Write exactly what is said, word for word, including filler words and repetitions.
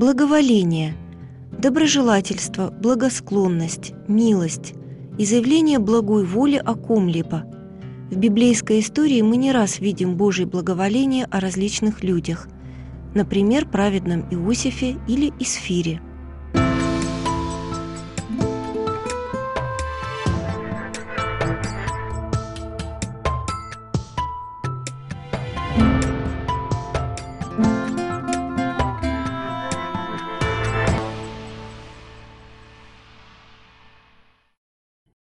Благоволение – доброжелательство, благосклонность, милость и заявление благой воли о ком-либо. В библейской истории мы не раз видим Божье благоволение о различных людях, например, праведном Иосифе или Исфире.